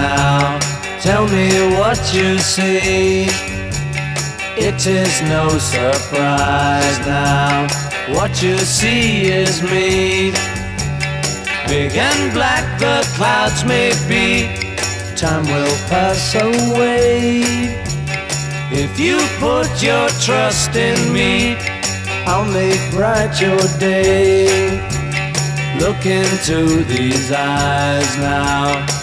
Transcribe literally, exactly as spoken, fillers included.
now. Tell me what you see. It is no surprise now. What you see is me. Big and black the clouds may be. Time will pass away. If you put your trust in me, I'll make bright your day. Look into these eyes now.